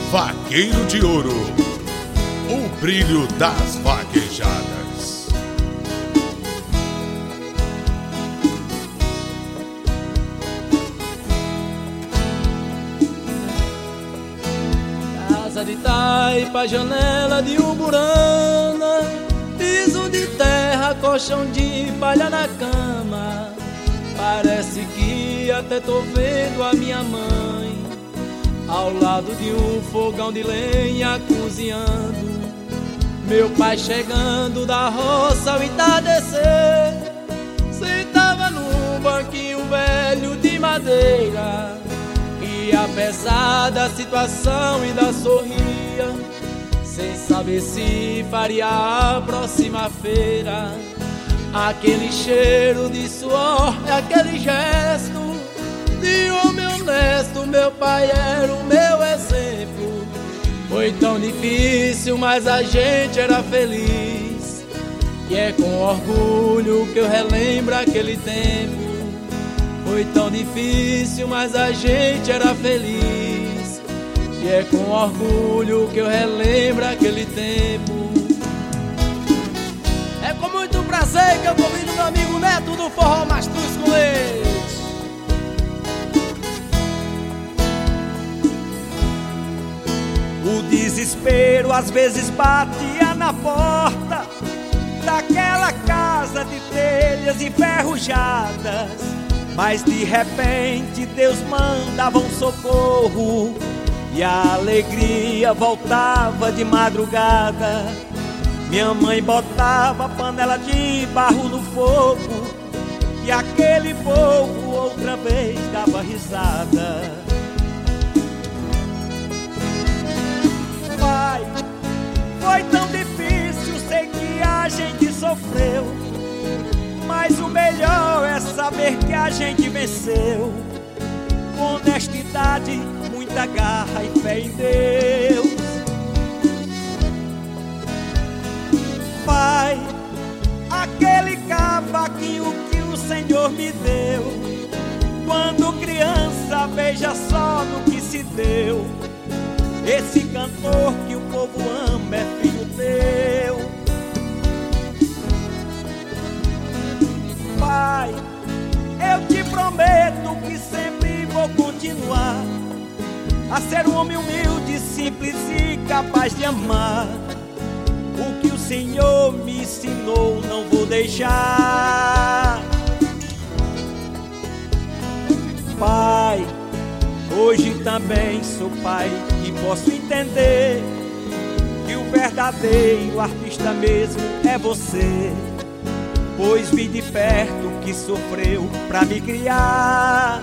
Vaqueiro de Ouro, o brilho das vaquejadas. Casa de taipa, janela de umburana, piso de terra, colchão de palha na cama. Parece que até tô vendo a minha mãe ao lado de um fogão de lenha cozinhando. Meu pai chegando da roça ao entardecer, sentava num banquinho velho de madeira, e apesar da situação ainda sorria, sem saber se faria a próxima feira. Aquele cheiro de suor, aquele gesto de homem honesto, meu pai era o meu exemplo. Foi tão difícil, mas a gente era feliz, e é com orgulho que eu relembro aquele tempo. Foi tão difícil, mas a gente era feliz, e é com orgulho que eu relembro aquele tempo. É com muito prazer que eu convido meu amigo Neto do Forró Mastruz com Leite. O desespero às vezes batia na porta daquela casa de telhas enferrujadas, mas de repente Deus mandava um socorro e a alegria voltava de madrugada. Minha mãe botava a panela de barro no fogo, e aquele povo outra vez dava risada. Pai, foi tão difícil, sei que a gente sofreu, mas o melhor é saber que a gente venceu. Com honestidade, muita garra e fé em Deus. Pai, aquele cavaquinho que o Senhor me deu, quando criança, veja só no que se deu. Esse cantor que o povo ama é filho teu. Pai, eu te prometo que sempre vou continuar a ser um homem humilde, simples e capaz de amar. O que o Senhor me ensinou não vou deixar. Pai, hoje também sou pai e posso entender que o verdadeiro artista mesmo é você, pois vi de perto que sofreu pra me criar.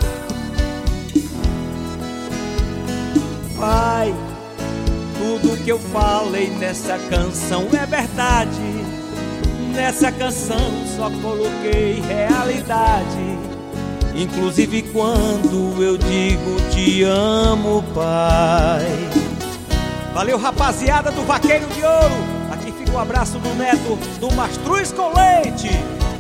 Pai, tudo que eu falei nessa canção é verdade. Nessa canção só coloquei realidade, inclusive quando eu digo te amo, pai. Valeu, rapaziada do Vaqueiro de Ouro. Aqui fica um abraço do Neto do Mastruz com Leite.